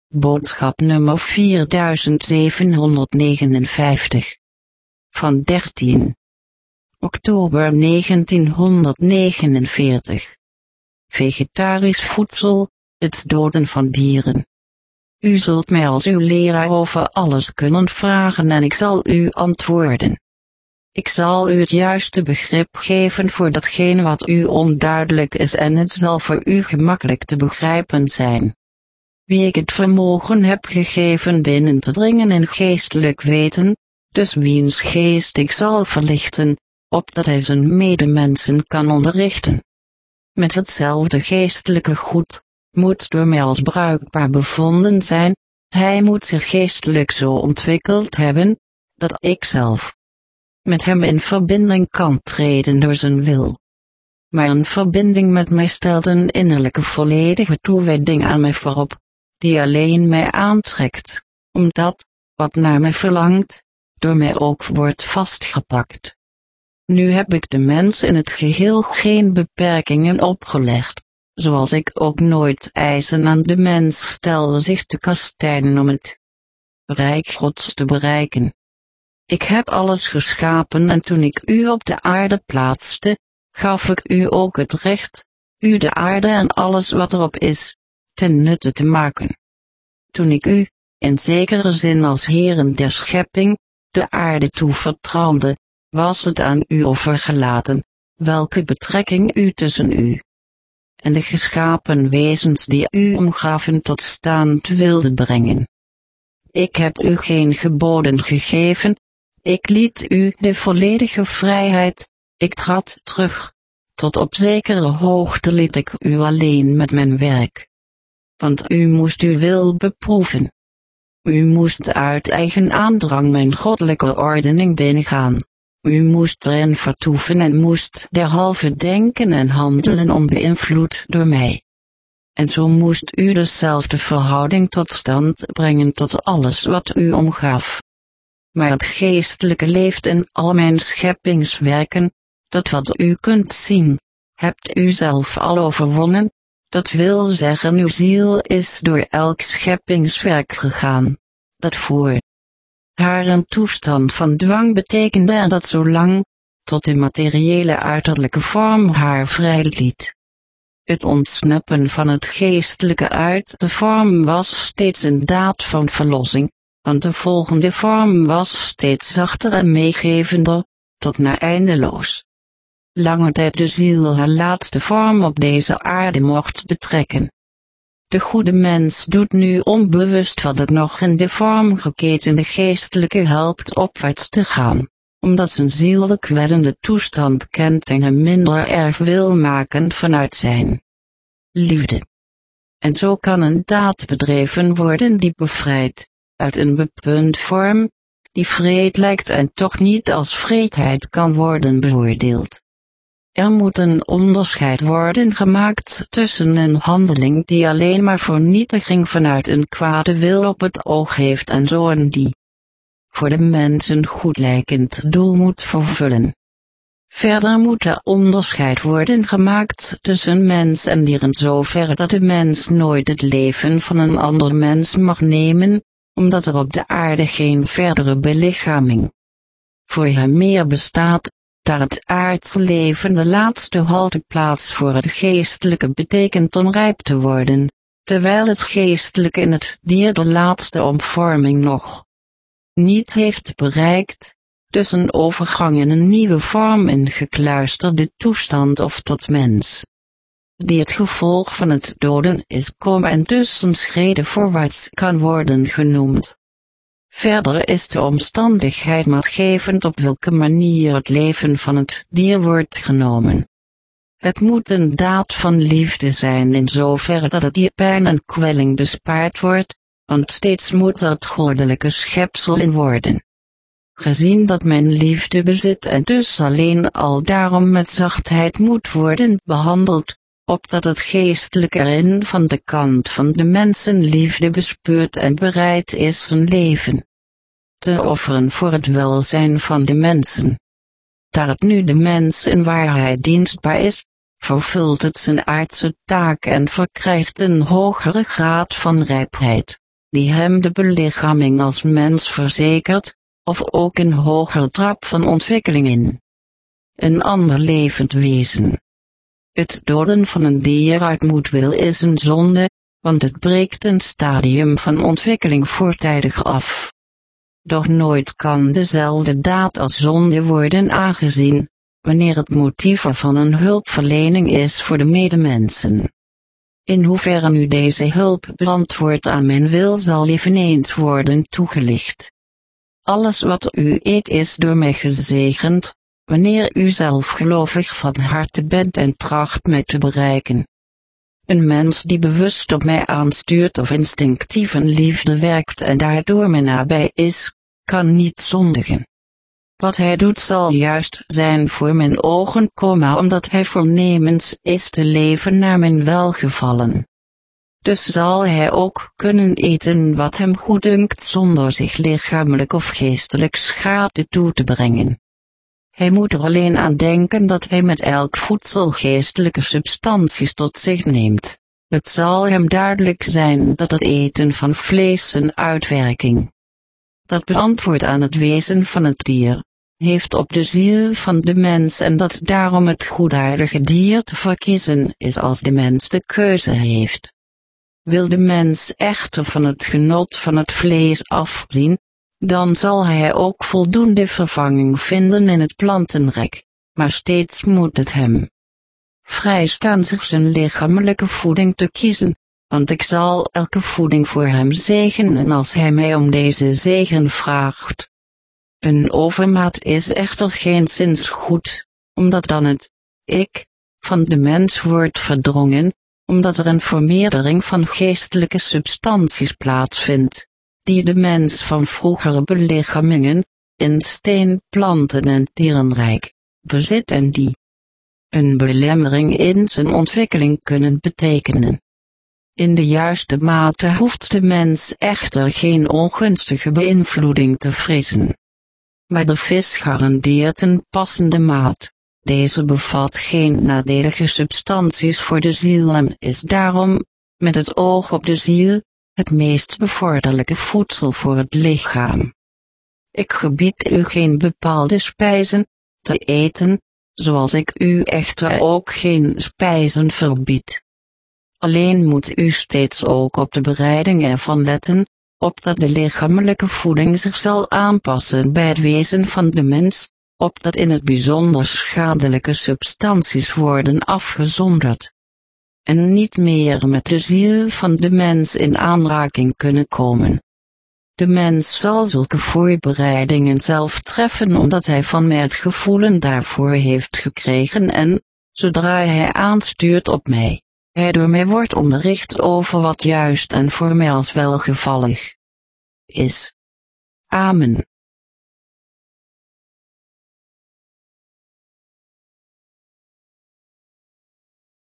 Boodschap nummer 4759. Van 13 oktober 1949. Vegetarisch voedsel, het doden van dieren. U zult mij als uw leraar over alles kunnen vragen en ik zal u antwoorden. Ik zal u het juiste begrip geven voor datgene wat u onduidelijk is en het zal voor u gemakkelijk te begrijpen zijn. Wie ik het vermogen heb gegeven binnen te dringen in geestelijk weten, dus wiens geest ik zal verlichten, opdat hij zijn medemensen kan onderrichten. Met hetzelfde geestelijke goed, moet door mij als bruikbaar bevonden zijn, hij moet zich geestelijk zo ontwikkeld hebben, dat ik zelf met hem in verbinding kan treden door zijn wil. Maar een verbinding met mij stelt een innerlijke volledige toewijding aan mij voorop, die alleen mij aantrekt, omdat, wat naar mij verlangt, door mij ook wordt vastgepakt. Nu heb ik de mens in het geheel geen beperkingen opgelegd, zoals ik ook nooit eisen aan de mens stel zich te kastijden om het rijk Gods te bereiken. Ik heb alles geschapen en toen ik u op de aarde plaatste, gaf ik u ook het recht, u de aarde en alles wat erop is, ten nutte te maken. Toen ik u, in zekere zin als heren der schepping, de aarde toevertrouwde, was het aan u overgelaten, welke betrekking u tussen u en de geschapen wezens die u omgaven tot stand wilde brengen. Ik heb u geen geboden gegeven, ik liet u de volledige vrijheid, ik trad terug, tot op zekere hoogte liet ik u alleen met mijn werk. Want u moest uw wil beproeven. U moest uit eigen aandrang mijn goddelijke ordening binnengaan. U moest erin vertoeven en moest derhalve denken en handelen onbeïnvloed door mij. En zo moest u dezelfde verhouding tot stand brengen tot alles wat u omgaf. Maar het geestelijke leeft in al mijn scheppingswerken, dat wat u kunt zien, hebt u zelf al overwonnen, dat wil zeggen uw ziel is door elk scheppingswerk gegaan, dat voor haar een toestand van dwang betekende en dat zolang, tot de materiële uiterlijke vorm haar vrij liet. Het ontsnappen van het geestelijke uit de vorm was steeds een daad van verlossing, want de volgende vorm was steeds zachter en meegevender, tot naar eindeloos lange tijd de ziel haar laatste vorm op deze aarde mocht betrekken. De goede mens doet nu onbewust wat het nog in de vorm geketende geestelijke helpt opwaarts te gaan, omdat zijn ziel de kwellende toestand kent en hem minder erg wil maken vanuit zijn liefde. En zo kan een daad bedreven worden die bevrijdt uit een bepunt vorm, die vreed lijkt en toch niet als vreedheid kan worden beoordeeld. Er moet een onderscheid worden gemaakt tussen een handeling die alleen maar vernietiging vanuit een kwade wil op het oog heeft en zo'n die voor de mens een goed lijkend doel moet vervullen. Verder moet er onderscheid worden gemaakt tussen mens en dieren zover dat de mens nooit het leven van een ander mens mag nemen, omdat er op de aarde geen verdere belichaming voor hem meer bestaat, daar het aardse leven de laatste halteplaats voor het geestelijke betekent om rijp te worden, terwijl het geestelijke in het dier de laatste omvorming nog niet heeft bereikt, dus een overgang in een nieuwe vorm in gekluisterde toestand of tot mens, die het gevolg van het doden is en dus een schrede voorwaarts kan worden genoemd. Verder is de omstandigheid maatgevend op welke manier het leven van het dier wordt genomen. Het moet een daad van liefde zijn in zoverre dat het dier pijn en kwelling bespaard wordt, want steeds moet er het goddelijke schepsel in worden gezien dat men liefde bezit en dus alleen al daarom met zachtheid moet worden behandeld, opdat het geestelijke erin van de kant van de mensen liefde bespeurt en bereid is zijn leven te offeren voor het welzijn van de mensen. Daar het nu de mens in waarheid dienstbaar is, vervult het zijn aardse taak en verkrijgt een hogere graad van rijpheid, die hem de belichaming als mens verzekert, of ook een hogere trap van ontwikkeling in een ander levend wezen. Het doden van een dier uit moedwil is een zonde, want het breekt een stadium van ontwikkeling voortijdig af. Doch nooit kan dezelfde daad als zonde worden aangezien, wanneer het motief ervan een hulpverlening is voor de medemensen. In hoeverre nu deze hulp beantwoordt aan mijn wil zal eveneens worden toegelicht. Alles wat u eet is door mij gezegend, wanneer u zelf gelovig van harte bent en tracht mij te bereiken. Een mens die bewust op mij aanstuurt of instinctief een liefde werkt en daardoor mij nabij is, kan niet zondigen. Wat hij doet zal juist zijn voor mijn ogen, omdat hij voornemens is te leven naar mijn welgevallen. Dus zal hij ook kunnen eten wat hem goeddunkt zonder zich lichamelijk of geestelijk schade toe te brengen. Hij moet er alleen aan denken dat hij met elk voedsel geestelijke substanties tot zich neemt. Het zal hem duidelijk zijn dat het eten van vlees een uitwerking dat beantwoordt aan het wezen van het dier, heeft op de ziel van de mens en dat daarom het goedaardige dier te verkiezen is als de mens de keuze heeft. Wil de mens echter van het genot van het vlees afzien, dan zal hij ook voldoende vervanging vinden in het plantenrijk, maar steeds moet het hem vrijstaan zich zijn lichamelijke voeding te kiezen, want ik zal elke voeding voor hem zegenen als hij mij om deze zegen vraagt. Een overmaat is echter geenszins goed, omdat dan het ik van de mens wordt verdrongen, omdat er een vermeerdering van geestelijke substanties plaatsvindt, die de mens van vroegere belichamingen, in steen, planten en dierenrijk, bezit en die een belemmering in zijn ontwikkeling kunnen betekenen. In de juiste mate hoeft de mens echter geen ongunstige beïnvloeding te vrezen. Maar de vis garandeert een passende maat. Deze bevat geen nadelige substanties voor de ziel en is daarom, met het oog op de ziel, het meest bevorderlijke voedsel voor het lichaam. Ik gebied u geen bepaalde spijzen te eten, zoals ik u echter ook geen spijzen verbied. Alleen moet u steeds ook op de bereiding ervan letten, opdat de lichamelijke voeding zich zal aanpassen bij het wezen van de mens, opdat in het bijzonder schadelijke substanties worden afgezonderd en niet meer met de ziel van de mens in aanraking kunnen komen. De mens zal zulke voorbereidingen zelf treffen omdat hij van mij het gevoelen daarvoor heeft gekregen en, zodra hij aanstuurt op mij, hij door mij wordt onderricht over wat juist en voor mij als welgevallig is. Amen.